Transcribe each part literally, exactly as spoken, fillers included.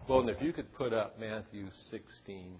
Well, and if you could put up Matthew sixteen,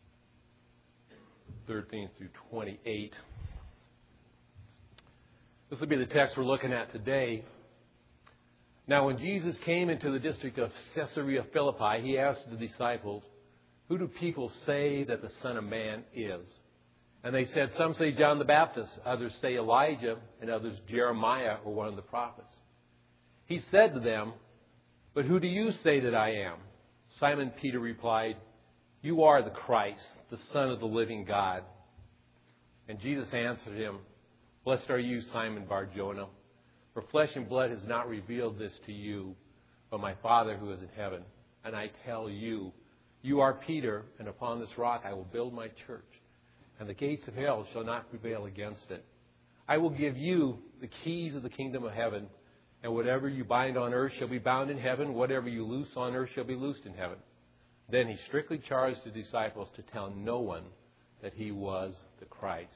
thirteen through twenty-eight. This will be the text we're looking at today. Now, when Jesus came into the district of Caesarea Philippi, he asked the disciples, "Who do people say that the Son of Man is?" And they said, "Some say John the Baptist, others say Elijah, and others Jeremiah or one of the prophets." He said to them, "But who do you say that I am?" Simon Peter replied, "You are the Christ, the Son of the living God." And Jesus answered him, "Blessed are you, Simon Bar-Jonah, for flesh and blood has not revealed this to you, but my Father who is in heaven. And I tell you, you are Peter, and upon this rock I will build my church, and the gates of hell shall not prevail against it. I will give you the keys of the kingdom of heaven, and whatever you bind on earth shall be bound in heaven, whatever you loose on earth shall be loosed in heaven." Then he strictly charged the disciples to tell no one that he was the Christ.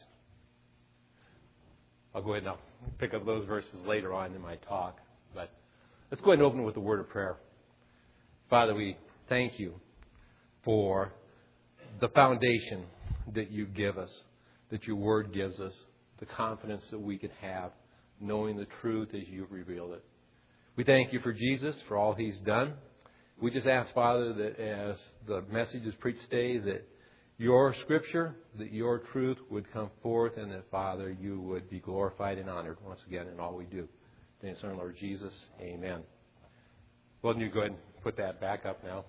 I'll go ahead and I'll pick up those verses later on in my talk. But let's go ahead and open with a word of prayer. Father, we thank you for the foundation that you give us, that your word gives us, the confidence that we can have, knowing the truth as you've revealed it. We thank you for Jesus, for all he's done. We just ask, Father, that as the message is preached today, that your scripture, that your truth would come forth, and that, Father, you would be glorified and honored once again in all we do. In the name of Lord Jesus, amen. Well, you go ahead and put that back up now.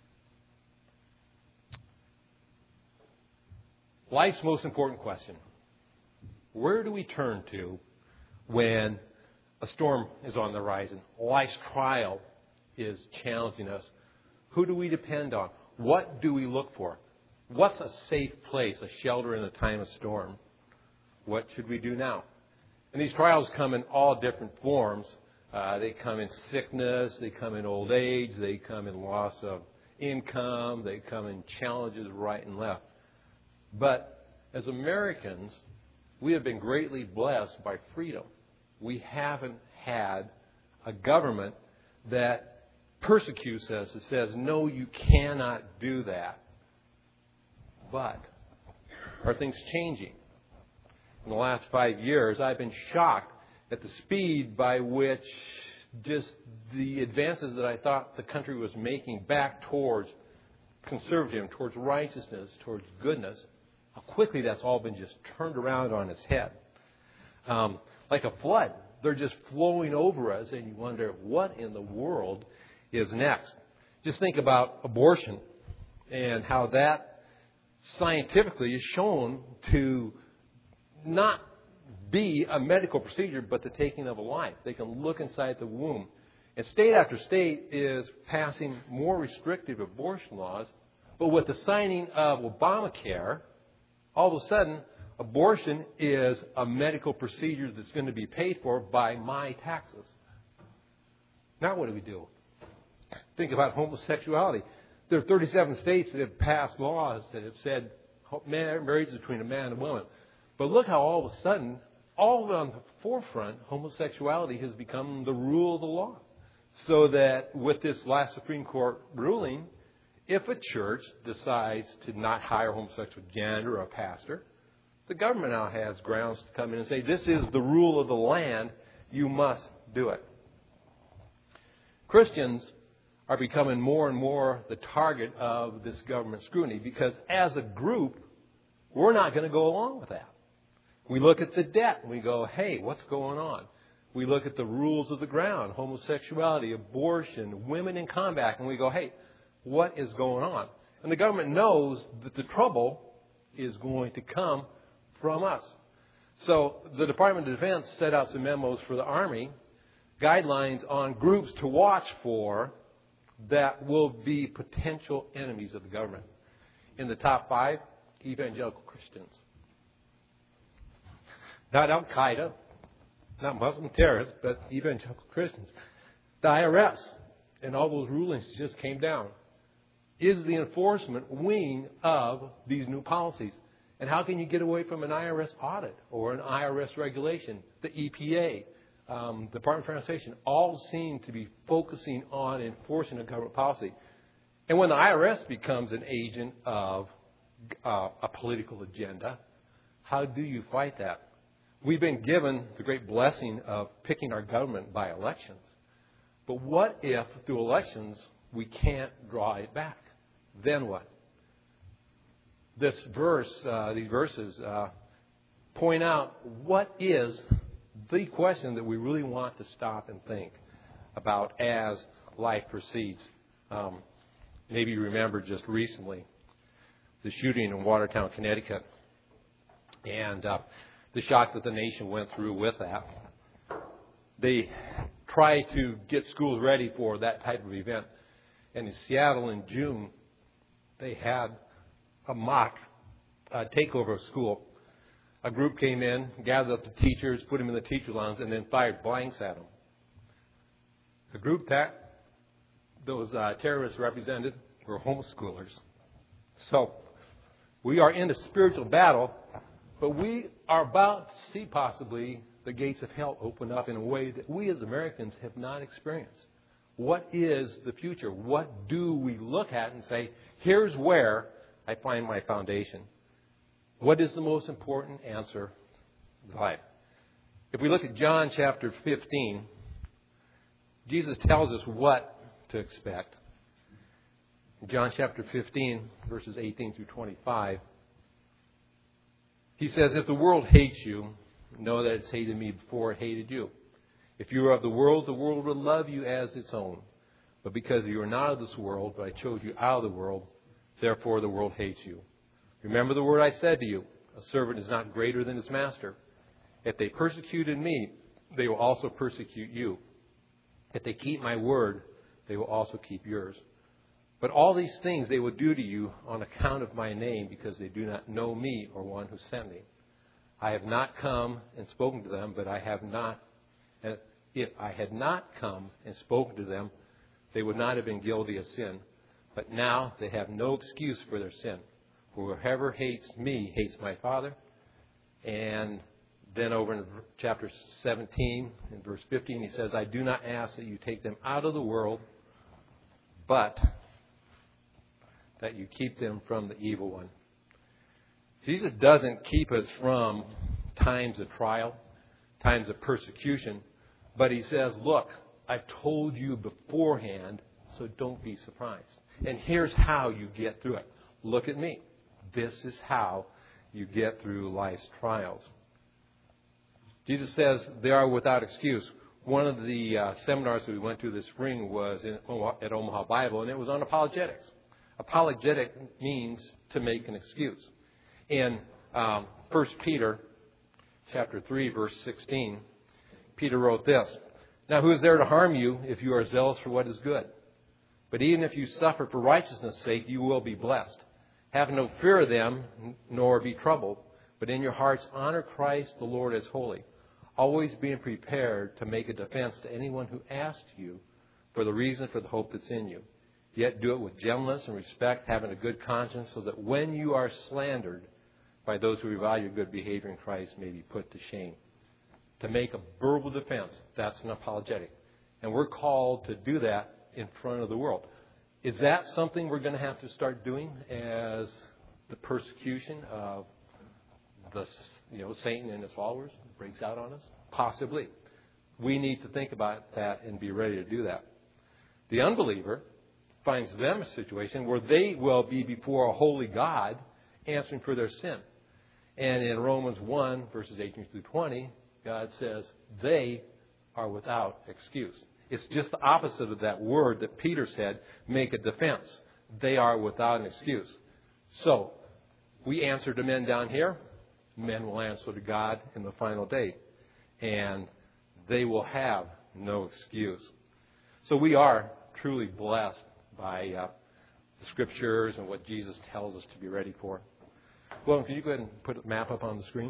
Life's most important question. Where do we turn to when a storm is on the horizon? Life's trial is challenging us. Who do we depend on? What do we look for? What's a safe place, a shelter in a time of storm? What should we do now? And these trials come in all different forms. Uh, they come in sickness, they come in old age, they come in loss of income, they come in challenges right and left. But as Americans, we have been greatly blessed by freedom. We haven't had a government that persecutes us, that says, no, you cannot do that. But are things changing? In the last five years, I've been shocked at the speed by which just the advances that I thought the country was making back towards conservatism, towards righteousness, towards goodness, how quickly that's all been just turned around on its head. Um, like a flood, they're just flowing over us, and you wonder what in the world is next. Just think about abortion and how that scientifically is shown to not be a medical procedure, but the taking of a life. They can look inside the womb. And state after state is passing more restrictive abortion laws, but with the signing of Obamacare, all of a sudden, abortion is a medical procedure that's going to be paid for by my taxes. Now what do we do? Think about homosexuality. There are thirty-seven states that have passed laws that have said marriage is between a man and a woman. But look how all of a sudden, all on the forefront, homosexuality has become the rule of the law. So that with this last Supreme Court ruling, if a church decides to not hire a homosexual janitor or a pastor, the government now has grounds to come in and say, this is the rule of the land, you must do it. Christians are becoming more and more the target of this government scrutiny because as a group, we're not going to go along with that. We look at the debt and we go, hey, what's going on? We look at the rules of the ground, homosexuality, abortion, women in combat, and we go, hey, what is going on? And the government knows that the trouble is going to come from us. So the Department of Defense set out some memos for the Army, guidelines on groups to watch for that will be potential enemies of the government. In the top five, evangelical Christians. Not Al-Qaeda, not Muslim terrorists, but evangelical Christians. The I R S and all those rulings just came down. Is the enforcement wing of these new policies. And how can you get away from an I R S audit or an I R S regulation? The E P A, um, the Department of Transportation, all seem to be focusing on enforcing a government policy. And when the I R S becomes an agent of uh, a political agenda, how do you fight that? We've been given the great blessing of picking our government by elections. But what if through elections we can't draw it back? Then what? This verse, uh, these verses uh, point out what is the question that we really want to stop and think about as life proceeds. Um, maybe you remember just recently the shooting in Watertown, Connecticut, and uh, the shock that the nation went through with that. They tried to get schools ready for that type of event. And in Seattle in June, they had a mock uh, takeover of school. A group came in, gathered up the teachers, put them in the teacher lounge, and then fired blanks at them. The group that those uh, terrorists represented were homeschoolers. So we are in a spiritual battle, but we are about to see possibly the gates of hell open up in a way that we as Americans have not experienced. What is the future? What do we look at and say, here's where I find my foundation? What is the most important answer in life? If we look at John chapter fifteen, Jesus tells us what to expect. In John chapter fifteen, verses eighteen through twenty-five, he says, if the world hates you, know that it's hated me before it hated you. If you are of the world, the world will love you as its own. But because you are not of this world, but I chose you out of the world, therefore the world hates you. Remember the word I said to you, a servant is not greater than his master. If they persecuted me, they will also persecute you. If they keep my word, they will also keep yours. But all these things they will do to you on account of my name, because they do not know me or one who sent me. I have not come and spoken to them, but I have not. If I had not come and spoken to them, they would not have been guilty of sin. But now they have no excuse for their sin. For whoever hates me hates my Father. And then over in chapter seventeen, in verse fifteen, he says, I do not ask that you take them out of the world, but that you keep them from the evil one. Jesus doesn't keep us from times of trial, times of persecution, but he says, look, I've told you beforehand, so don't be surprised. And here's how you get through it. Look at me. This is how you get through life's trials. Jesus says they are without excuse. One of the uh, seminars that we went to this spring was in, at Omaha Bible, and it was on apologetics. Apologetic means to make an excuse. In um, First Peter chapter three, verse sixteen, Peter wrote this, now who is there to harm you if you are zealous for what is good? But even if you suffer for righteousness' sake, you will be blessed. Have no fear of them, nor be troubled, but in your hearts honor Christ the Lord as holy, always being prepared to make a defense to anyone who asks you for the reason for the hope that's in you. Yet do it with gentleness and respect, having a good conscience, so that when you are slandered by those who revile your good behavior in Christ may be put to shame. To make a verbal defense, that's an apologetic. And we're called to do that in front of the world. Is that something we're going to have to start doing as the persecution of the, you know, Satan and his followers breaks out on us? Possibly. We need to think about that and be ready to do that. The unbeliever finds them a situation where they will be before a holy God answering for their sin. And in Romans one, verses eighteen through twenty, God says they are without excuse. It's just the opposite of that word that Peter said, make a defense. They are without an excuse. So, we answer to men down here. Men will answer to God in the final day. And they will have no excuse. So we are truly blessed by uh, the Scriptures and what Jesus tells us to be ready for. Well, can you go ahead and put a map up on the screen?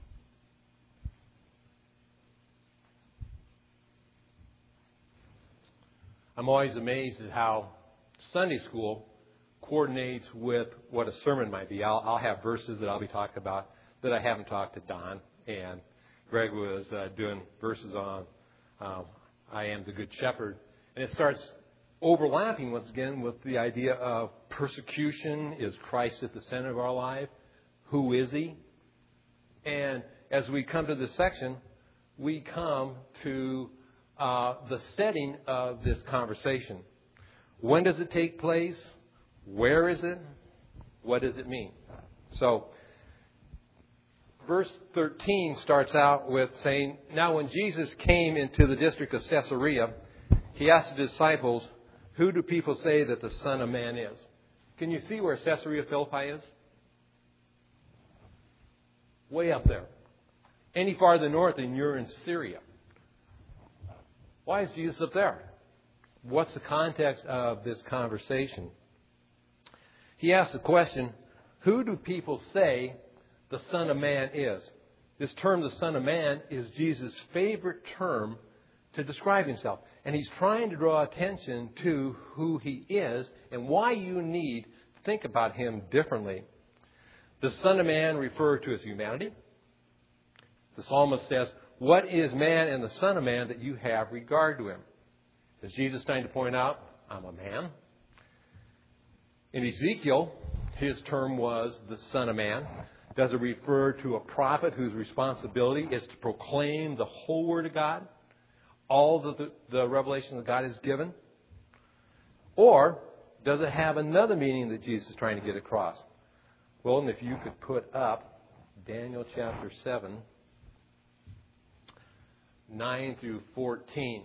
I'm always amazed at how Sunday school coordinates with what a sermon might be. I'll, I'll have verses that I'll be talking about that I haven't talked to Don. And Greg was uh, doing verses on um, I am the Good Shepherd. And it starts overlapping once again with the idea of persecution. Is Christ at the center of our life? Who is He? And as we come to this section, we come to uh, the setting of this conversation. When does it take place? Where is it? What does it mean? So, verse thirteen starts out with saying, "Now when Jesus came into the district of Caesarea, He asked the disciples, 'Who do people say that the Son of Man is?'" Can you see where Caesarea Philippi is? Way up there. Any farther north and you're in Syria. Why is Jesus up there? What's the context of this conversation? He asked the question, who do people say the Son of Man is? This term, the Son of Man, is Jesus' favorite term to describe Himself. And He's trying to draw attention to who He is and why you need to think about Him differently. The Son of Man referred to His humanity. The psalmist says, "What is man and the Son of Man that you have regard to Him?" Is Jesus trying to point out, I'm a man? In Ezekiel, his term was the Son of Man. Does it refer to a prophet whose responsibility is to proclaim the whole Word of God? All the, the, the revelation that God has given? Or does it have another meaning that Jesus is trying to get across? Well, and if you could put up Daniel chapter seven, nine through fourteen.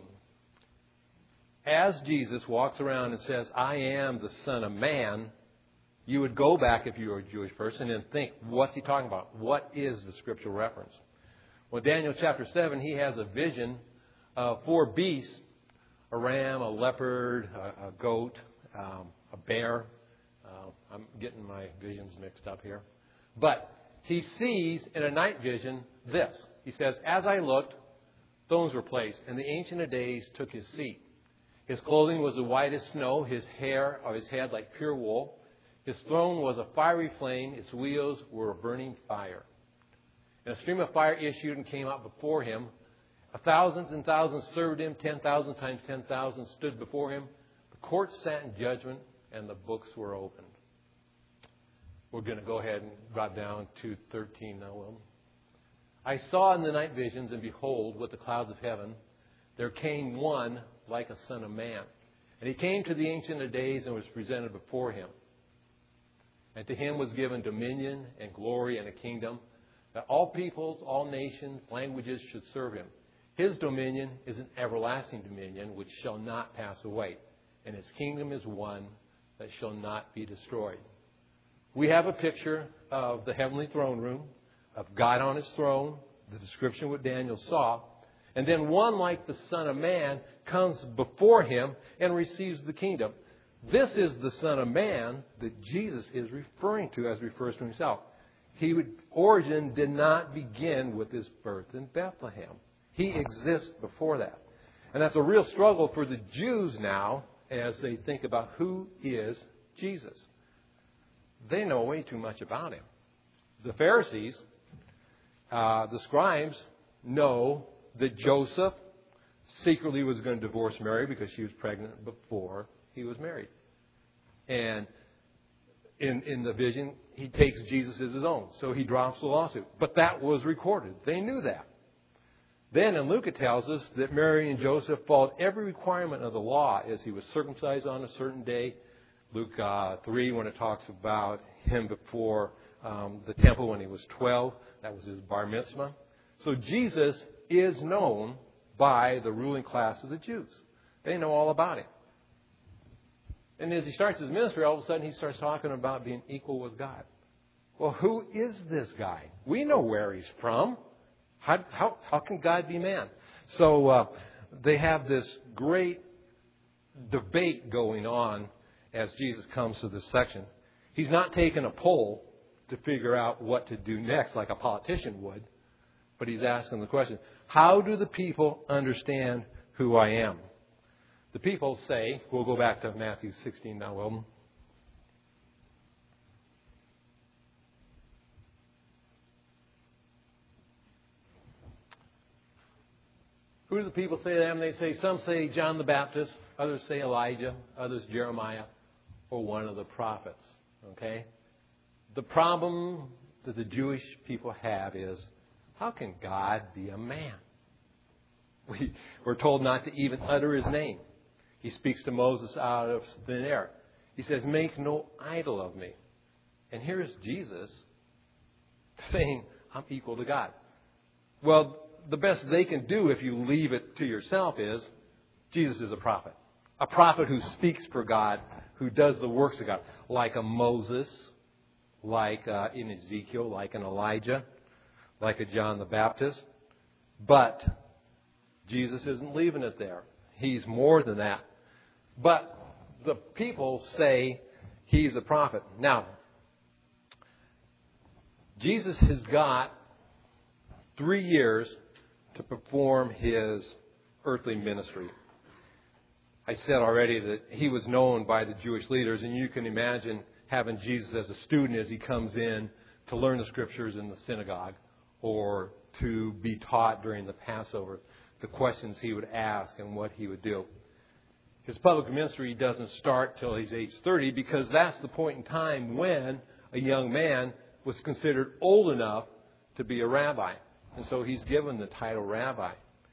As Jesus walks around and says, "I am the Son of Man," you would go back, if you were a Jewish person, and think, what's He talking about? What is the scriptural reference? Well, Daniel chapter seven, he has a vision of four beasts, a ram, a leopard, a, a goat, um, a bear. Uh, I'm getting my visions mixed up here. But he sees in a night vision this. He says, "As I looked, thrones were placed, and the Ancient of Days took His seat. His clothing was the white as snow, His hair of His head like pure wool. His throne was a fiery flame, its wheels were a burning fire. And a stream of fire issued and came out before Him. A thousands and thousands served Him, ten thousand times ten thousand stood before Him. The court sat in judgment, and the books were opened." We're going to go ahead and drop down to thirteen now, Will. "I saw in the night visions, and behold, with the clouds of heaven, there came one like a son of man. And He came to the Ancient of Days and was presented before Him. And to Him was given dominion and glory and a kingdom, that all peoples, all nations, languages should serve Him. His dominion is an everlasting dominion which shall not pass away, and His kingdom is one that shall not be destroyed." We have a picture of the heavenly throne room, of God on His throne, the description what Daniel saw. And then one like the Son of Man comes before Him and receives the kingdom. This is the Son of Man that Jesus is referring to as refers to Himself. He would, origin did not begin with His birth in Bethlehem. He exists before that. And that's a real struggle for the Jews now as they think about who is Jesus. They know way too much about Him. The Pharisees, uh, the scribes, know that Joseph secretly was going to divorce Mary because she was pregnant before he was married. And in, in the vision, he takes Jesus as his own. So he drops the lawsuit. But that was recorded. They knew that. Then in Luke it tells us that Mary and Joseph followed every requirement of the law as he was circumcised on a certain day. Luke uh, three, when it talks about him before um, the temple when he was twelve, that was his bar mitzvah. So Jesus is known by the ruling class of the Jews. They know all about Him. And as He starts His ministry, all of a sudden He starts talking about being equal with God. Well, who is this guy? We know where He's from. How, how, how can God be man? So uh, they have this great debate going on as Jesus comes to this section. He's not taking a poll to figure out what to do next like a politician would, but He's asking the question, how do the people understand who I am? The people say, we'll go back to Matthew sixteen now, Wilton. Who do the people say to them? They say, some say John the Baptist, others say Elijah, others Jeremiah, or one of the prophets. Okay? The problem that the Jewish people have is, how can God be a man? We, we're told not to even utter his name. He speaks to Moses out of thin air. He says, make no idol of me. And here's Jesus saying, I'm equal to God. Well, the best they can do if you leave it to yourself is, Jesus is a prophet. A prophet who speaks for God, who does the works of God. Like a Moses, like uh, in Ezekiel, like an Elijah, like a John the Baptist. But Jesus isn't leaving it there. He's more than that. But the people say he's a prophet. Now, Jesus has got three years to perform his earthly ministry. I said already that he was known by the Jewish leaders, and you can imagine having Jesus as a student as he comes in to learn the Scriptures in the synagogue or to be taught during the Passover, the questions he would ask and what he would do. His public ministry doesn't start till he's age thirty, because that's the point in time when a young man was considered old enough to be a rabbi. And so he's given the title rabbi.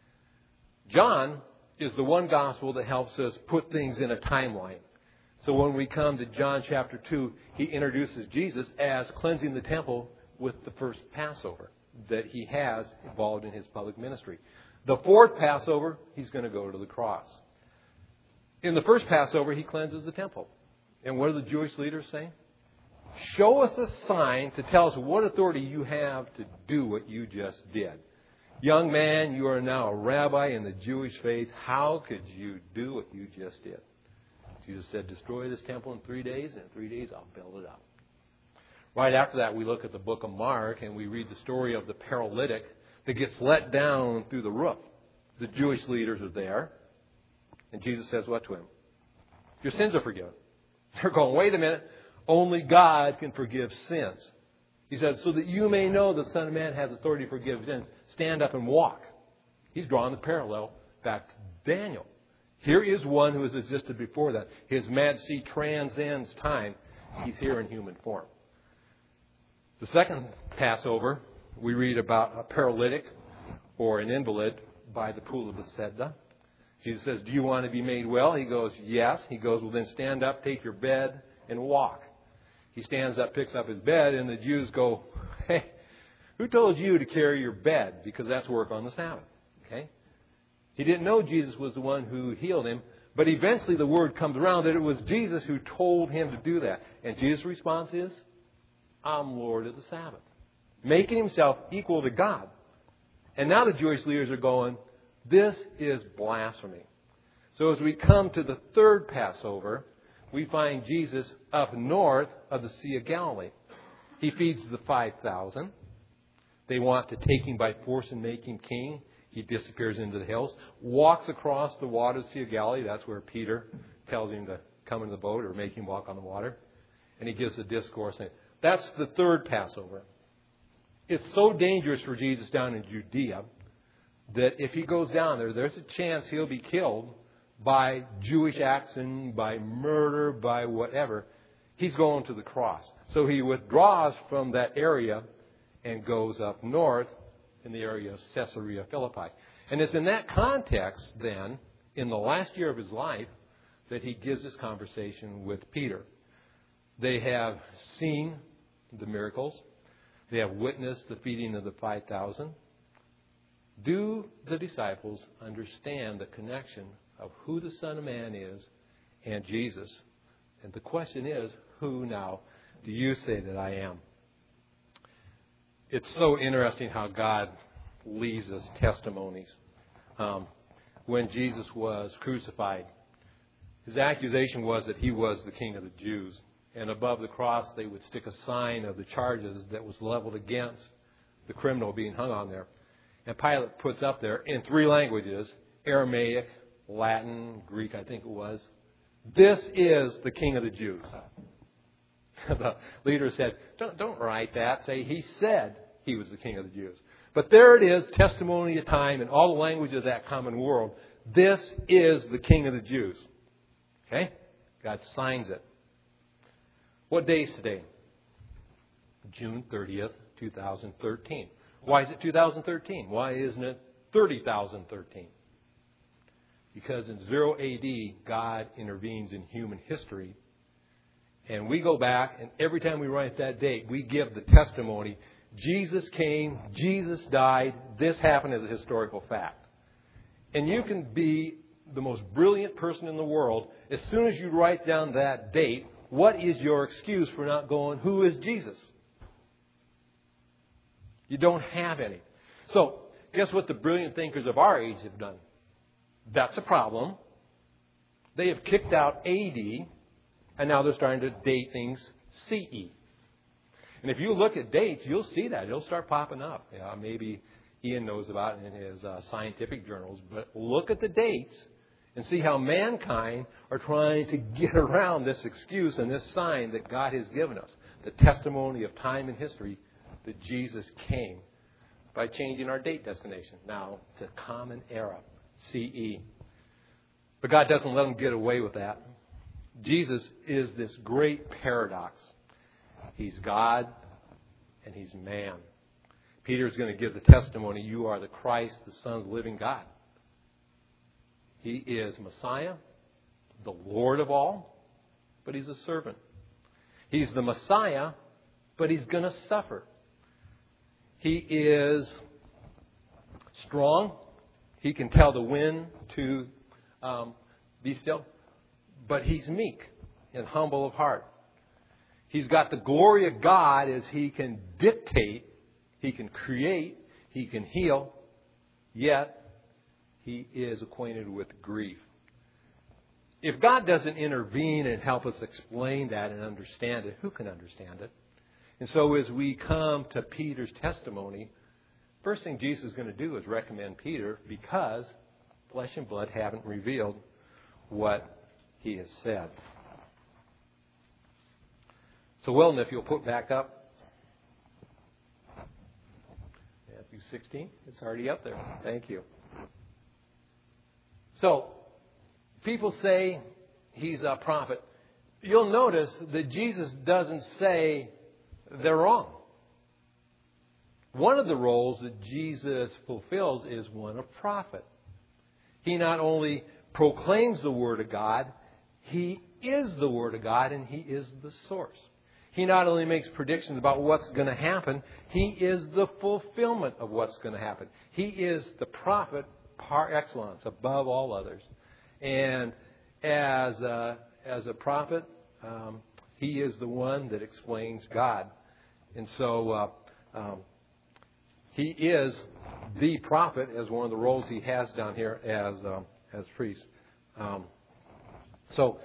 John is the one gospel that helps us put things in a timeline. So when we come to John chapter two, he introduces Jesus as cleansing the temple with the first Passover that he has involved in his public ministry. The fourth Passover, he's going to go to the cross. In the first Passover, he cleanses the temple. And what do the Jewish leaders say? Show us a sign to tell us what authority you have to do what you just did. Young man, you are now a rabbi in the Jewish faith. How could you do what you just did? Jesus said, destroy this temple in three days, and in three days I'll build it up. Right after that, we look at the book of Mark, and we read the story of the paralytic that gets let down through the roof. The Jewish leaders are there, and Jesus says what to him? Your sins are forgiven. They're going, wait a minute. Only God can forgive sins. He says, so that you may know the Son of Man has authority to forgive sins, stand up and walk. He's drawing the parallel back to Daniel. Here is one who has existed before that. His majesty transcends time. He's here in human form. The second Passover, we read about a paralytic or an invalid by the pool of Bethesda. Jesus says, do you want to be made well? He goes, yes. He goes, well, then stand up, take your bed, and walk. He stands up, picks up his bed, and the Jews go, hey, who told you to carry your bed? Because that's work on the Sabbath. Okay? He didn't know Jesus was the one who healed him, but eventually the word comes around that it was Jesus who told him to do that. And Jesus' response is, I'm Lord of the Sabbath. Making himself equal to God. And now the Jewish leaders are going, this is blasphemy. So as we come to the third Passover, we find Jesus up north of the Sea of Galilee. He feeds the five thousand. They want to take him by force and make him king. He disappears into the hills, walks across the water of the Sea of Galilee. That's where Peter tells him to come in the boat or make him walk on the water. And he gives a discourse. That's the third Passover. It's so dangerous for Jesus down in Judea that if he goes down there, there's a chance he'll be killed by Jewish action, by murder, by whatever. He's going to the cross. So he withdraws from that area and goes up north in the area of Caesarea Philippi. And it's in that context, then, in the last year of his life, that he gives this conversation with Peter. They have seen the miracles. They have witnessed the feeding of the five thousand. Do the disciples understand the connection of who the Son of Man is and Jesus? And the question is, who now do you say that I am? It's so interesting how God leaves us testimonies. Um, when Jesus was crucified, his accusation was that he was the King of the Jews. And above the cross, they would stick a sign of the charges that was leveled against the criminal being hung on there. And Pilate puts up there in three languages, Aramaic, Latin, Greek, I think it was, this is the King of the Jews. The leader said, don't, don't write that. Say, he said he was the King of the Jews. But there it is, testimony of time in all the language of that common world. This is the King of the Jews. Okay? God signs it. What day is today? June thirtieth, two thousand thirteen. Why is it two thousand thirteen? Why isn't it thirty thousand thirteen? Because in zero A D, God intervenes in human history. And we go back, and every time we write that date, we give the testimony, Jesus came, Jesus died, this happened as a historical fact. And you can be the most brilliant person in the world. As soon as you write down that date, what is your excuse for not going, who is Jesus? You don't have any. So, guess what the brilliant thinkers of our age have done? That's a problem. They have kicked out A D, and now they're starting to date things C E. And if you look at dates, you'll see that. It'll start popping up. Yeah, maybe Ian knows about it in his uh, scientific journals. But look at the dates and see how mankind are trying to get around this excuse and this sign that God has given us. The testimony of time and history that Jesus came by changing our date destination now to Common Era, C E. But God doesn't let them get away with that. Jesus is this great paradox. He's God and He's man. Peter's going to give the testimony, you are the Christ, the Son of the living God. He is Messiah, the Lord of all, but He's a servant. He's the Messiah, but He's going to suffer. He is strong. He can tell the wind to um, be still. But He's meek and humble of heart. He's got the glory of God as He can dictate, He can create, He can heal, yet He is acquainted with grief. If God doesn't intervene and help us explain that and understand it, who can understand it? And so as we come to Peter's testimony, first thing Jesus is going to do is recommend Peter because flesh and blood haven't revealed what He has said. So Weldon, if you'll put back up Matthew sixteen. It's already up there. Thank you. So, people say He's a prophet. You'll notice that Jesus doesn't say they're wrong. One of the roles that Jesus fulfills is one of prophet. He not only proclaims the Word of God, He is the Word of God and He is the source. He not only makes predictions about what's going to happen, He is the fulfillment of what's going to happen. He is the prophet par excellence, above all others. And as a, as a prophet, um, He is the one that explains God. And so uh, um, He is the prophet as one of the roles He has down here as um, as priest. Um, so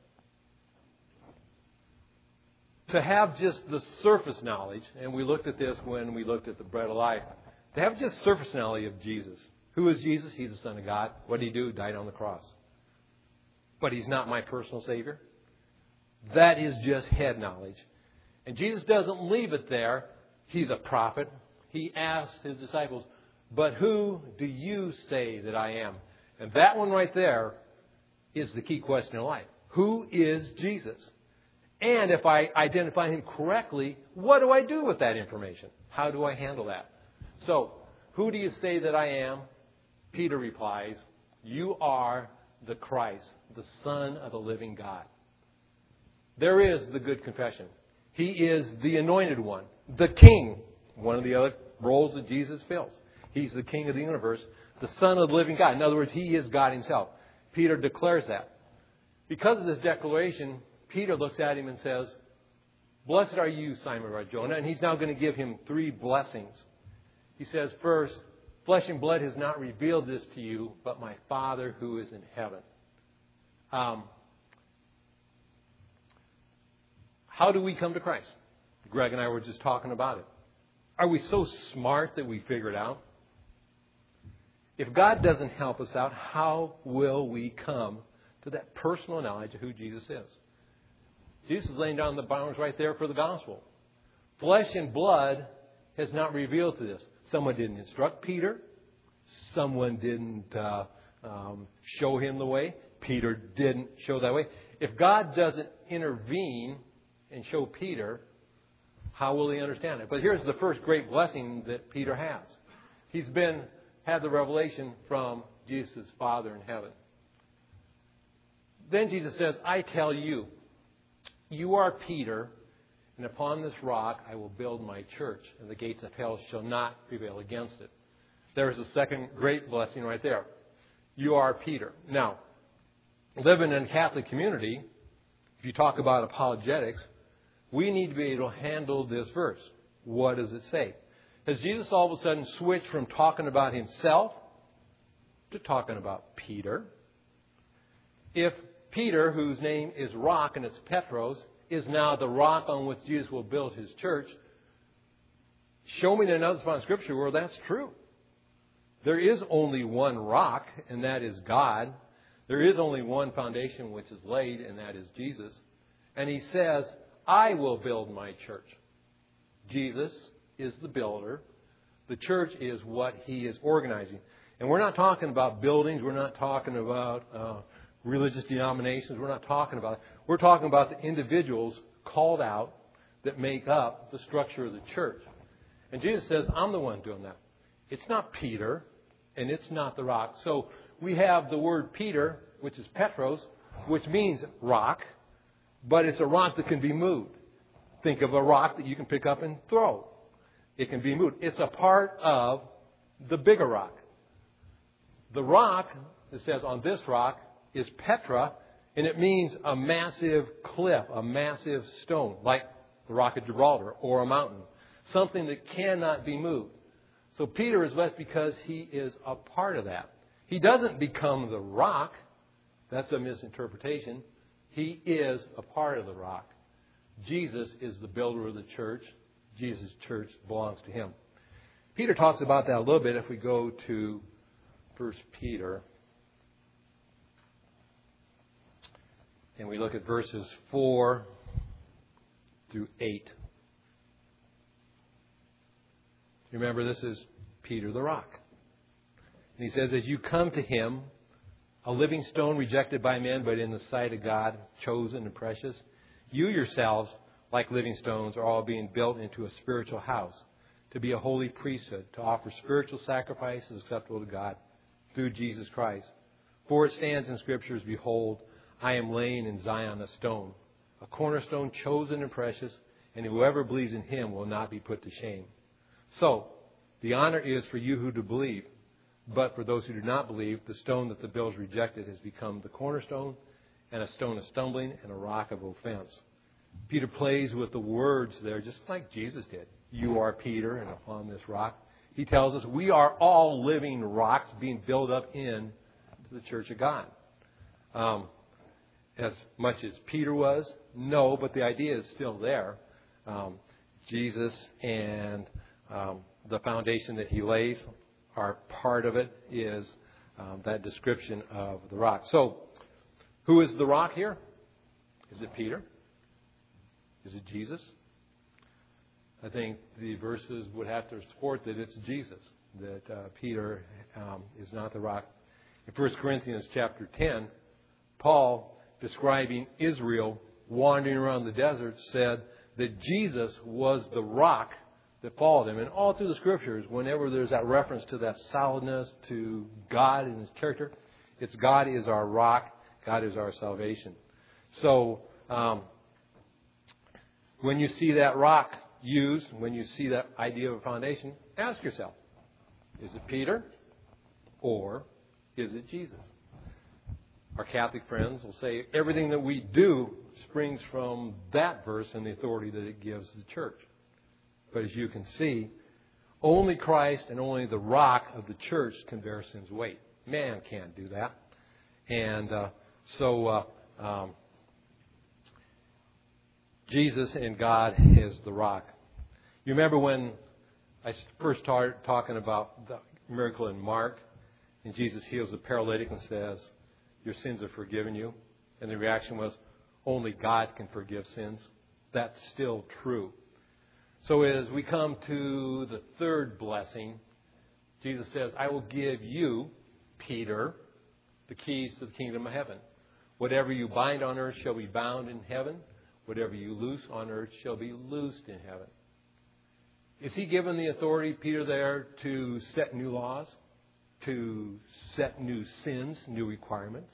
to have just the surface knowledge, and we looked at this when we looked at the bread of life, to have just surface knowledge of Jesus. Who is Jesus? He's the Son of God. What did He do? Died on the cross. But He's not my personal Savior. That is just head knowledge. And Jesus doesn't leave it there. He's a prophet. He asks His disciples, but who do you say that I am? And that one right there is the key question in life. Who is Jesus? And if I identify Him correctly, what do I do with that information? How do I handle that? So, who do you say that I am? Peter replies, you are the Christ, the Son of the living God. There is the good confession. He is the anointed one, the King, one of the other roles that Jesus fills. He's the King of the universe, the Son of the living God. In other words, He is God Himself. Peter declares that. Because of this declaration, Peter looks at him and says, blessed are you, Simon Bar-Jonah. And he's now going to give him three blessings. He says, first, flesh and blood has not revealed this to you, but my Father who is in heaven. Um, how do we come to Christ? Greg and I were just talking about it. Are we so smart that we figure it out? If God doesn't help us out, how will we come to that personal knowledge of who Jesus is? Jesus is laying down the bounds right there for the gospel. Flesh and blood has not revealed to this. Someone didn't instruct Peter. Someone didn't uh, um, show him the way. Peter didn't show that way. If God doesn't intervene and show Peter, how will he understand it? But here's the first great blessing that Peter has. He's been had the revelation from Jesus' Father in heaven. Then Jesus says, I tell you, you are Peter, and upon this rock I will build my church, and the gates of hell shall not prevail against it. There's a second great blessing right there. You are Peter. Now, living in a Catholic community, if you talk about apologetics, we need to be able to handle this verse. What does it say? Has Jesus all of a sudden switched from talking about himself to talking about Peter? If Peter, whose name is Rock and it's Petros, is now the rock on which Jesus will build his church, show me another spot in Scripture where that's true. There is only one rock, and that is God. There is only one foundation which is laid, and that is Jesus. And he says, I will build my church. Jesus is the builder. The church is what he is organizing. And we're not talking about buildings. We're not talking about uh, religious denominations. We're not talking about it. We're talking about the individuals called out that make up the structure of the church. And Jesus says, I'm the one doing that. It's not Peter, and it's not the rock. So we have the word Peter, which is Petros, which means rock, but it's a rock that can be moved. Think of a rock that you can pick up and throw. It can be moved. It's a part of the bigger rock. The rock, it says on this rock, is Petra, and it means a massive cliff, a massive stone, like the rock of Gibraltar or a mountain. Something that cannot be moved. So Peter is blessed because he is a part of that. He doesn't become the rock. That's a misinterpretation. He is a part of the rock. Jesus is the builder of the church. Jesus' church belongs to him. Peter talks about that a little bit if we go to First Peter. And we look at verses four through eight. Remember, this is Peter the rock. And he says, as you come to him, a living stone rejected by men, but in the sight of God, chosen and precious, you yourselves, like living stones, are all being built into a spiritual house, to be a holy priesthood, to offer spiritual sacrifices acceptable to God through Jesus Christ. For it stands in Scriptures, behold, I am laying in Zion a stone, a cornerstone chosen and precious, and whoever believes in him will not be put to shame. So, the honor is for you who do believe. But for those who do not believe, the stone that the builders rejected has become the cornerstone, and a stone of stumbling and a rock of offense. Peter plays with the words there just like Jesus did. You are Peter, and upon this rock. He tells us we are all living rocks being built up in to the church of God. Um, as much as Peter was, no, but the idea is still there. Um, Jesus and um, the foundation that he lays are part of it is um, that description of the rock. So, who is the rock here? Is it Peter? Is it Jesus? I think the verses would have to support that it's Jesus, that uh, Peter um, is not the rock. In First Corinthians chapter ten, Paul, describing Israel wandering around the desert, said that Jesus was the rock that followed him. And all through the Scriptures, whenever there's that reference to that solidness, to God and his character, it's God is our rock, God is our salvation. So, um, when you see that rock used, when you see that idea of a foundation, ask yourself, is it Peter or is it Jesus? Our Catholic friends will say everything that we do springs from that verse and the authority that it gives the church. But as you can see, only Christ and only the rock of the church can bear sin's weight. Man can't do that. And uh, so uh, um, Jesus and God is the rock. You remember when I first started talking about the miracle in Mark, and Jesus heals the paralytic and says, your sins are forgiven you. And the reaction was, only God can forgive sins. That's still true. So as we come to the third blessing, Jesus says, I will give you, Peter, the keys to the kingdom of heaven. Whatever you bind on earth shall be bound in heaven. Whatever you loose on earth shall be loosed in heaven. Is he given the authority, Peter, there to set new laws, to set new sins, new requirements?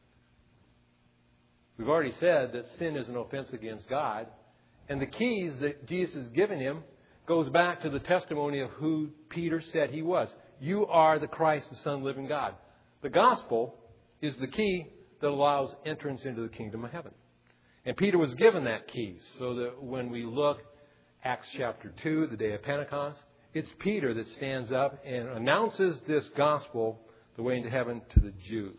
We've already said that sin is an offense against God. And the keys that Jesus has given him goes back to the testimony of who Peter said he was. You are the Christ, the Son of the living God. The gospel is the key that allows entrance into the kingdom of heaven. And Peter was given that key so that when we look Acts chapter two, the day of Pentecost, it's Peter that stands up and announces this gospel, the way into heaven, to the Jews.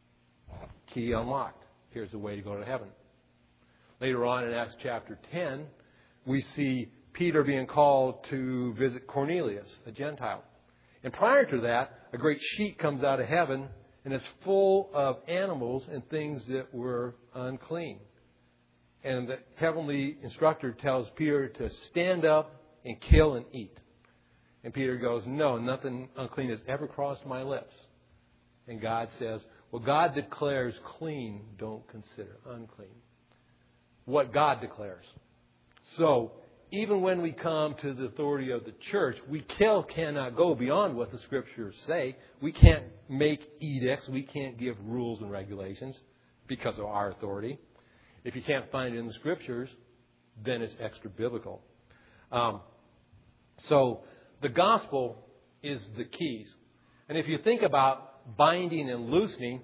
Key unlocked. Here's the way to go to heaven. Later on in Acts chapter ten, we see Peter being called to visit Cornelius, a Gentile. And prior to that, a great sheet comes out of heaven, and it's full of animals and things that were unclean. And the heavenly instructor tells Peter to stand up and kill and eat. And Peter goes, no, nothing unclean has ever crossed my lips. And God says, well, God declares clean, don't consider unclean. What God declares. So, even when we come to the authority of the church, we still cannot go beyond what the Scriptures say. We can't make edicts. We can't give rules and regulations because of our authority. If you can't find it in the Scriptures, then it's extra biblical. Um, so the gospel is the keys. And if you think about binding and loosening,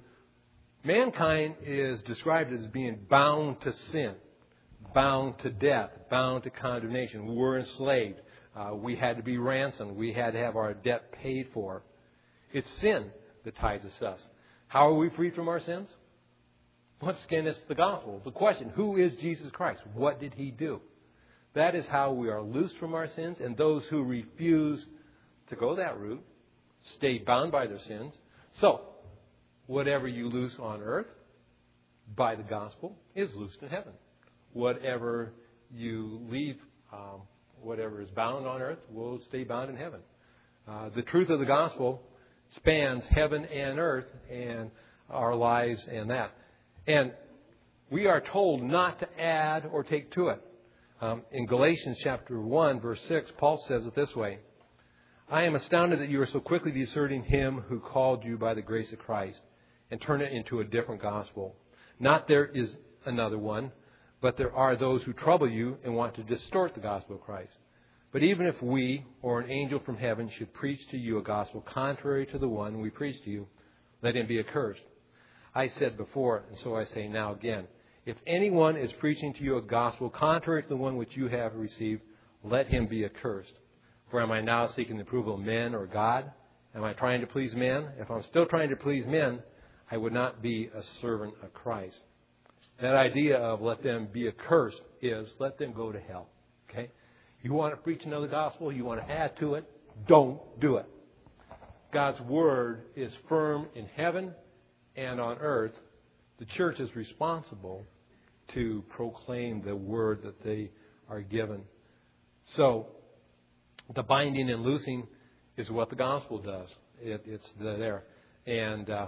mankind is described as being bound to sin, bound to death, bound to condemnation. We were enslaved. Uh, we had to be ransomed. We had to have our debt paid for. It's sin that ties us to us. How are we freed from our sins? Once again, it's the gospel. The question, who is Jesus Christ? What did he do? That is how we are loosed from our sins. And those who refuse to go that route stay bound by their sins. So, whatever you loose on earth by the gospel is loosed in heaven. Whatever you leave, um, whatever is bound on earth will stay bound in heaven. Uh, the truth of the gospel spans heaven and earth and our lives and that. And we are told not to add or take to it. Um, in Galatians chapter one, verse six, Paul says it this way. I am astounded that you are so quickly deserting him who called you by the grace of Christ and turn it into a different gospel. Not there is another one, but there are those who trouble you and want to distort the gospel of Christ. But even if we or an angel from heaven should preach to you a gospel contrary to the one we preach to you, let him be accursed. I said before, and so I say now again, if anyone is preaching to you a gospel contrary to the one which you have received, let him be accursed. For am I now seeking the approval of men or God? Am I trying to please men? If I'm still trying to please men, I would not be a servant of Christ. That idea of let them be accursed is let them go to hell. Okay? You want to preach another gospel, you want to add to it, don't do it. God's word is firm in heaven and on earth. The church is responsible to proclaim the word that they are given. So, the binding and loosing is what the gospel does. It, it's there. And uh,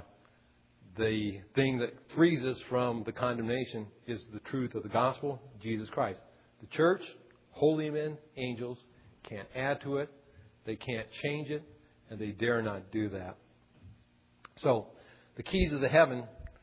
the thing that frees us from the condemnation is the truth of the gospel, Jesus Christ. The church, holy men, angels, can't add to it. They can't change it. And they dare not do that. So, the keys of the heaven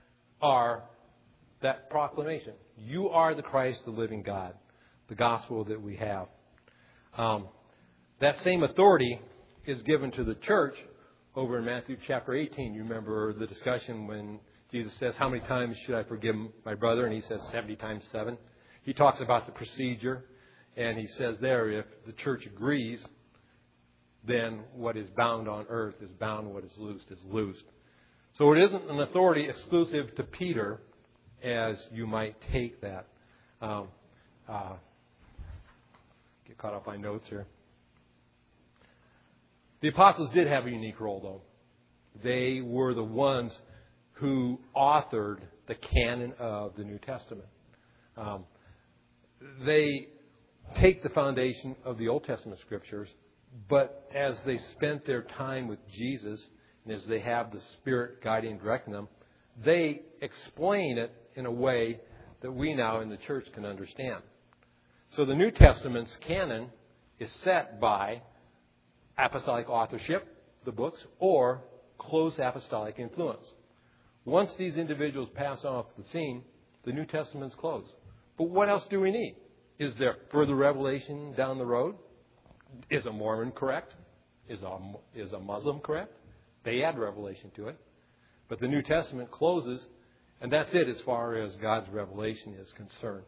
are that proclamation. You are the Christ, the living God. The gospel that we have. Um, that same authority is given to the church over in Matthew chapter eighteen. You remember the discussion when Jesus says, how many times should I forgive my brother? And he says seventy times seven. He talks about the procedure. And he says there, if the church agrees, then what is bound on earth is bound. What is loosed is loosed. So it isn't an authority exclusive to Peter, as you might take that. Um, uh, get caught up on notes here. The apostles did have a unique role, though. They were the ones who authored the canon of the New Testament. Um, they take the foundation of the Old Testament Scriptures, but as they spent their time with Jesus, and as they have the Spirit guiding and directing them, they explain it in a way that we now in the church can understand. So the New Testament's canon is set by apostolic authorship, the books, or close apostolic influence. Once these individuals pass off the scene, the New Testament's closed. But what else do we need? Is there further revelation down the road? Is a Mormon correct? Is a, is a Muslim correct? They add revelation to it. But the New Testament closes, and that's it as far as God's revelation is concerned.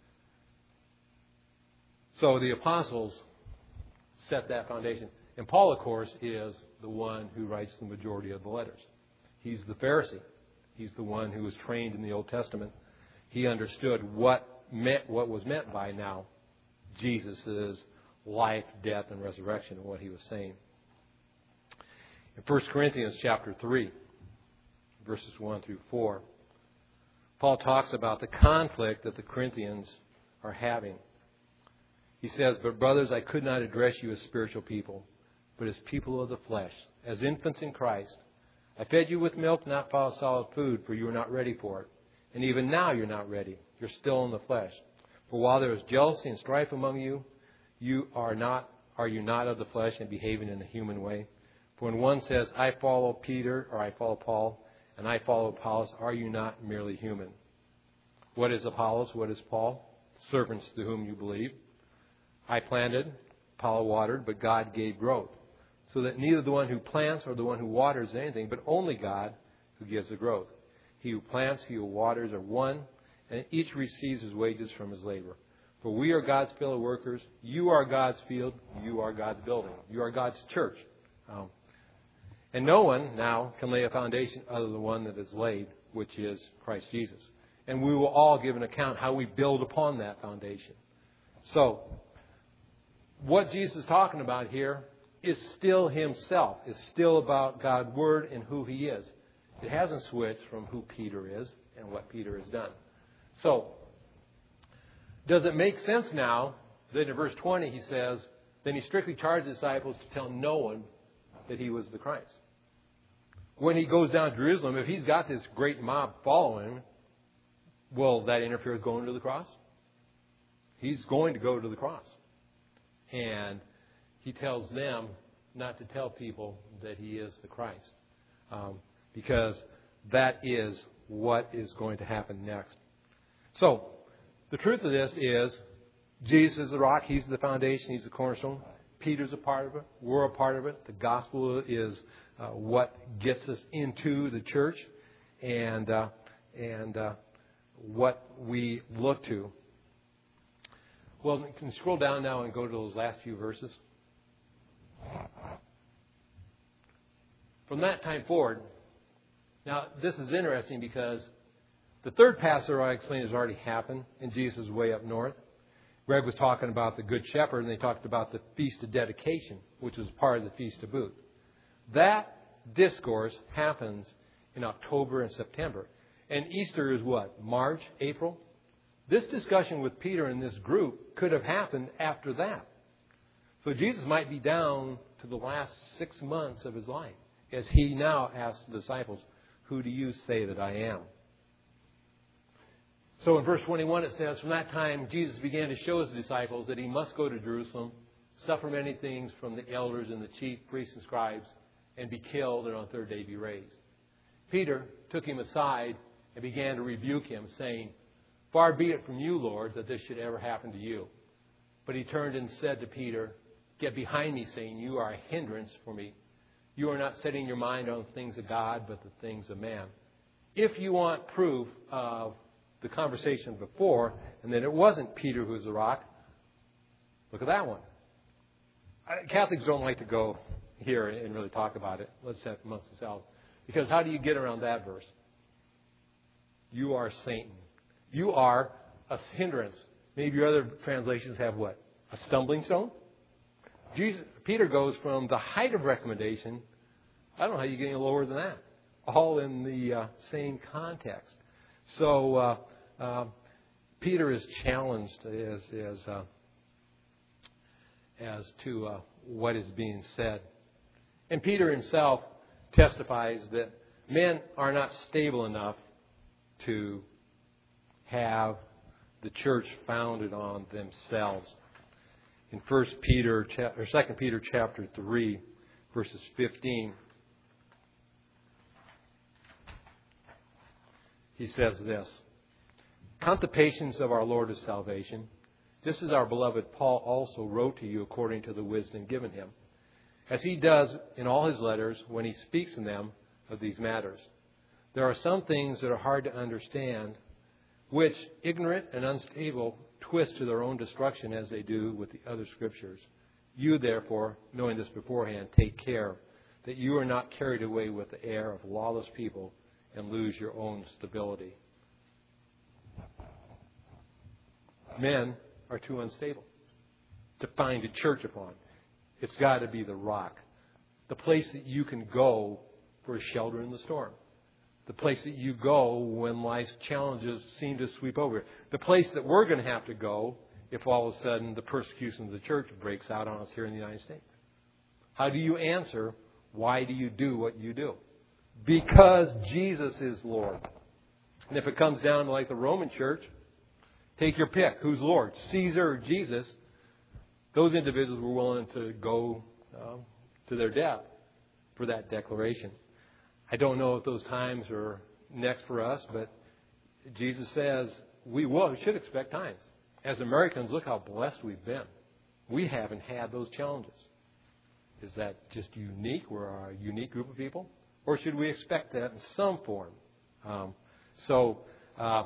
So the apostles set that foundation. And Paul, of course, is the one who writes the majority of the letters. He's the Pharisee. He's the one who was trained in the Old Testament. He understood what meant, what was meant by now Jesus' life, death, and resurrection, and what he was saying. In First Corinthians chapter three, verses one through four, Paul talks about the conflict that the Corinthians are having. He says, "But brothers, I could not address you as spiritual people, but as people of the flesh, as infants in Christ. I fed you with milk, not solid food, for you were not ready for it. And even now you're not ready. You're still in the flesh. For while there is jealousy and strife among you, you are not, are you not of the flesh and behaving in a human way? For when one says, I follow Peter, or I follow Paul, and I follow Apollos, are you not merely human? What is Apollos? What is Paul? Servants to whom you believe. I planted, Apollo watered, but God gave growth. So that neither the one who plants or the one who waters is anything, but only God who gives the growth. He who plants, he who waters are one, and each receives his wages from his labor. For we are God's fellow workers. You are God's field. You are God's building. You are God's church. Um, and no one now can lay a foundation other than the one that is laid, which is Christ Jesus. And we will all give an account how we build upon that foundation. So, what Jesus is talking about here is still himself. It's still about God's Word and who he is. It hasn't switched from who Peter is and what Peter has done. So, does it make sense now that in verse twenty he says, then he strictly charged the disciples to tell no one that he was the Christ? When he goes down to Jerusalem, if he's got this great mob following him, will that interfere with going to the cross? He's going to go to the cross. And he tells them not to tell people that he is the Christ. Um, because that is what is going to happen next. So, the truth of this is, Jesus is the rock. He's the foundation. He's the cornerstone. Peter's a part of it. We're a part of it. The gospel is uh, what gets us into the church and uh, and uh, what we look to. Well, you can scroll down now and go to those last few verses. From that time forward, now this is interesting because the third Passover I explained has already happened in Jesus' way up north. Greg was talking about the Good Shepherd, and they talked about the Feast of Dedication, which was part of the Feast of Booths. That discourse happens in October and September. And Easter is what? March, April? This discussion with Peter and this group could have happened after that. So Jesus might be down to the last six months of his life as he now asks the disciples, who do you say that I am? So in verse twenty-one it says, from that time Jesus began to show his disciples that he must go to Jerusalem, suffer many things from the elders and the chief priests and scribes, and be killed, and on the third day be raised. Peter took him aside and began to rebuke him, saying, far be it from you, Lord, that this should ever happen to you. But he turned and said to Peter, get behind me, Satan, you are a hindrance for me. You are not setting your mind on the things of God, but the things of man. If you want proof of the conversation before, and that it wasn't Peter who was the rock, look at that one. Catholics don't like to go here and really talk about it. Let's say it amongst themselves. Because how do you get around that verse? You are Satan. You are a hindrance. Maybe your other translations have what? A stumbling stone? Jesus, Peter goes from the height of recommendation, I don't know how you get any lower than that. All in the uh, same context. So uh, uh, Peter is challenged as, as uh, as to uh, what is being said. And Peter himself testifies that men are not stable enough to have the church founded on themselves. In First Peter or Second Peter chapter three, verses fifteen, he says this: "Count the patience of our Lord as salvation, just as our beloved Paul also wrote to you according to the wisdom given him, as he does in all his letters when he speaks in them of these matters. There are some things that are hard to understand, which ignorant and unstable twist to their own destruction as they do with the other Scriptures. You, therefore, knowing this beforehand, take care that you are not carried away with the air of lawless people and lose your own stability." Men are too unstable to find a church upon. It's got to be the rock, the place that you can go for shelter in the storm, the place that you go when life's challenges seem to sweep over, the place that we're going to have to go if all of a sudden the persecution of the church breaks out on us here in the United States. How do you answer? Why do you do what you do? Because Jesus is Lord. And if it comes down to like the Roman church, take your pick. Who's Lord? Caesar or Jesus? Those individuals were willing to go uh, to their death for that declaration. I don't know if those times are next for us, but Jesus says we will, we should expect times. As Americans, look how blessed we've been. We haven't had those challenges. Is that just unique? We're a unique group of people? Or should we expect that in some form? Um, so, uh,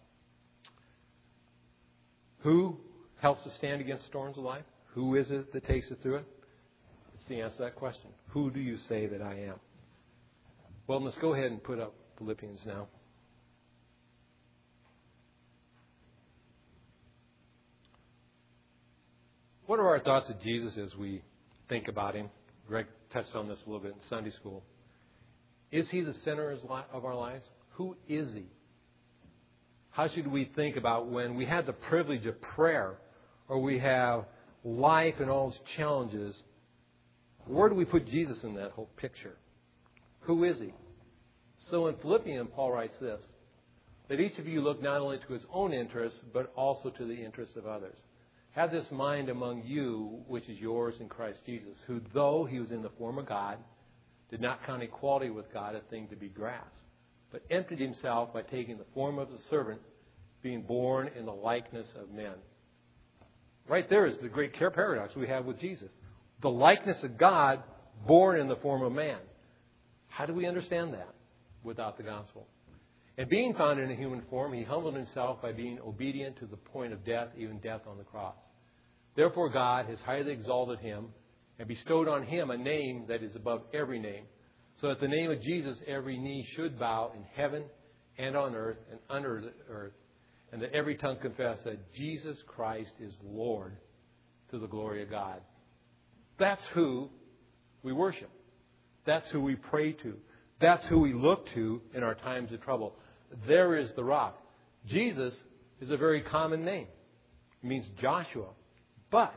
who helps us stand against storms of life? Who is it that takes us through it? It's the answer to that question. Who do you say that I am? Well, let's go ahead and put up Philippians now. What are our thoughts of Jesus as we think about him? Greg touched on this a little bit in Sunday school. Is he the center of our lives? Who is he? How should we think about when we have the privilege of prayer or we have life and all its challenges? Where do we put Jesus in that whole picture? Who is he? So in Philippians, Paul writes this: that each of you look not only to his own interests, but also to the interests of others. Have this mind among you, which is yours in Christ Jesus, who, though he was in the form of God, did not count equality with God a thing to be grasped, but emptied himself by taking the form of a servant, being born in the likeness of men. Right there is the great paradox we have with Jesus. The likeness of God, born in the form of man. How do we understand that without the gospel? And being found in a human form, he humbled himself by being obedient to the point of death, even death on the cross. Therefore God has highly exalted him and bestowed on him a name that is above every name, so that the name of Jesus every knee should bow in heaven and on earth and under the earth, and that every tongue confess that Jesus Christ is Lord, to the glory of God. That's who we worship. That's who we pray to. That's who we look to in our times of trouble. There is the rock. Jesus is a very common name. It means Joshua. But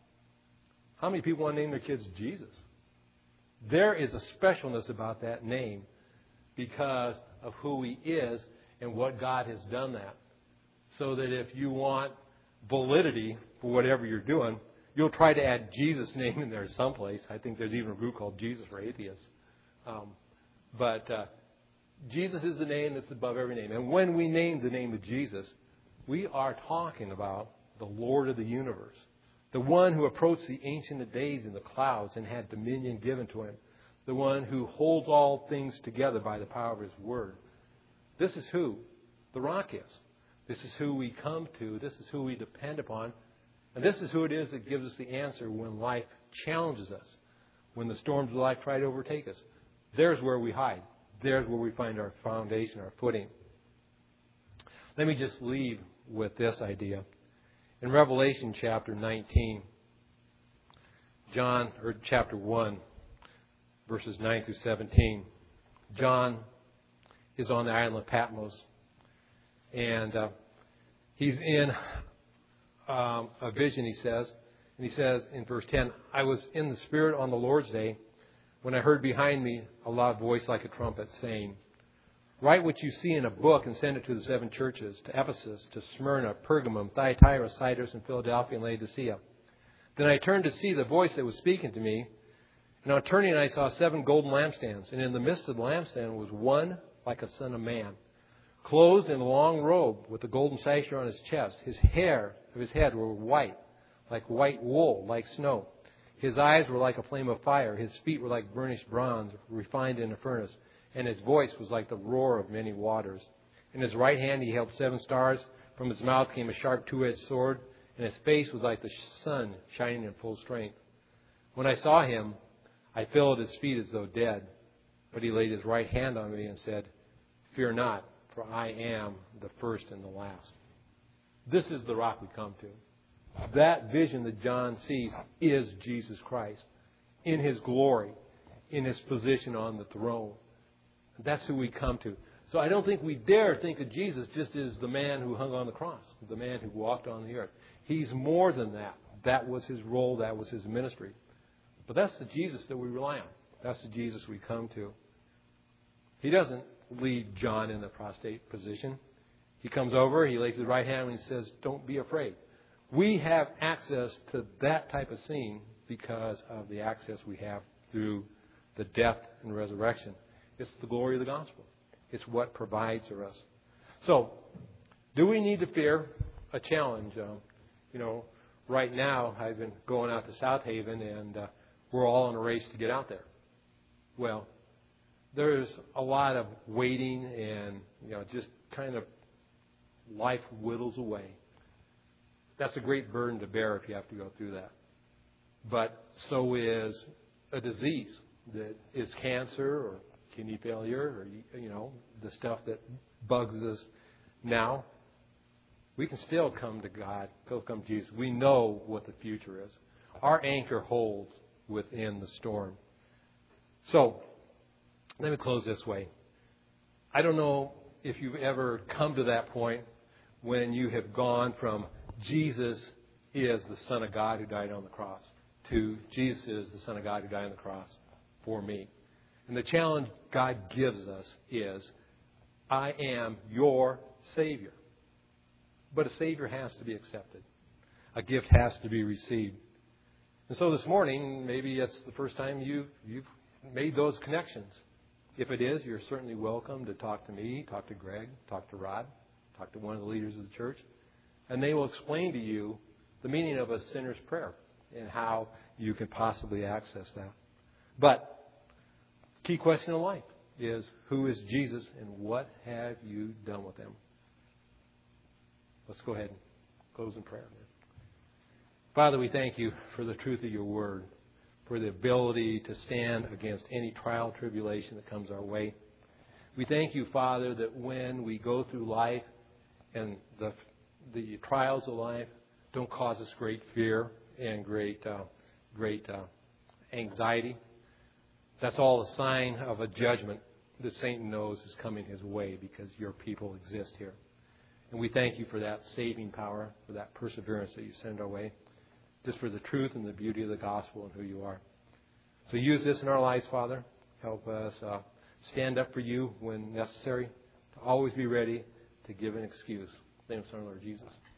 how many people want to name their kids Jesus? There is a specialness about that name because of who he is and what God has done that. So that if you want validity for whatever you're doing, you'll try to add Jesus' name in there someplace. I think there's even a group called Jesus for Atheists. Um, but uh, Jesus is the name that's above every name. And when we name the name of Jesus, we are talking about the Lord of the universe, the one who approached the Ancient of Days in the clouds and had dominion given to him, the one who holds all things together by the power of his word. This is who the rock is. This is who we come to. This is who we depend upon. And this is who it is that gives us the answer when life challenges us, when the storms of life try to overtake us. There's where we hide. There's where we find our foundation, our footing. Let me just leave with this idea. In Revelation chapter nineteen, John, or chapter one, verses nine through seventeen, John is on the island of Patmos. And uh, he's in um, a vision, he says. And he says in verse ten, I was in the Spirit on the Lord's day when I heard behind me a loud voice like a trumpet saying, write what you see in a book and send it to the seven churches, to Ephesus, to Smyrna, Pergamum, Thyatira, Sardis, and Philadelphia, and Laodicea. Then I turned to see the voice that was speaking to me. And on turning, I saw seven golden lampstands. And in the midst of the lampstand was one like a son of man, clothed in a long robe with a golden sasher on his chest. His hair of his head were white, like white wool, like snow. His eyes were like a flame of fire. His feet were like burnished bronze, refined in a furnace. And his voice was like the roar of many waters. In his right hand he held seven stars. From his mouth came a sharp two-edged sword. And his face was like the sun shining in full strength. When I saw him, I fell at his feet as though dead. But he laid his right hand on me and said, fear not, for I am the first and the last. This is the rock we come to. That vision that John sees is Jesus Christ in His glory, in His position on the throne. That's who we come to. So I don't think we dare think of Jesus just as the man who hung on the cross, the man who walked on the earth. He's more than that. That was His role. That was His ministry. But that's the Jesus that we rely on. That's the Jesus we come to. He doesn't leave John in the prostrate position. He comes over, he lays his right hand and he says, don't be afraid. We have access to that type of scene because of the access we have through the death and resurrection. It's the glory of the gospel. It's what provides for us. So, do we need to fear a challenge? Uh, you know, right now I've been going out to South Haven and uh, we're all in a race to get out there. Well, there's a lot of waiting and, you know, just kind of life whittles away. That's a great burden to bear if you have to go through that. But so is a disease that is cancer or kidney failure or, you know, the stuff that bugs us now. We can still come to God, still come to Jesus. We know what the future is. Our anchor holds within the storm. So, let me close this way. I don't know if you've ever come to that point when you have gone from Jesus is the Son of God who died on the cross to Jesus is the Son of God who died on the cross for me. And the challenge God gives us is, I am your Savior. But a Savior has to be accepted. A gift has to be received. And so this morning, maybe it's the first time you've, you've made those connections. If it is, you're certainly welcome to talk to me, talk to Greg, talk to Rod, talk to one of the leaders of the church. And they will explain to you the meaning of a sinner's prayer and how you can possibly access that. But key question in life is, who is Jesus and what have you done with Him? Let's go ahead and close in prayer. Father, we thank you for the truth of your word, for the ability to stand against any trial, tribulation that comes our way. We thank you, Father, that when we go through life and the the trials of life don't cause us great fear and great, uh, great uh, anxiety. That's all a sign of a judgment that Satan knows is coming his way because your people exist here. And we thank you for that saving power, for that perseverance that you send our way, just for the truth and the beauty of the gospel and who you are. So use this in our lives, Father. Help us uh, stand up for you when necessary, to always be ready to give an excuse. In the name of the Son of Lord Jesus.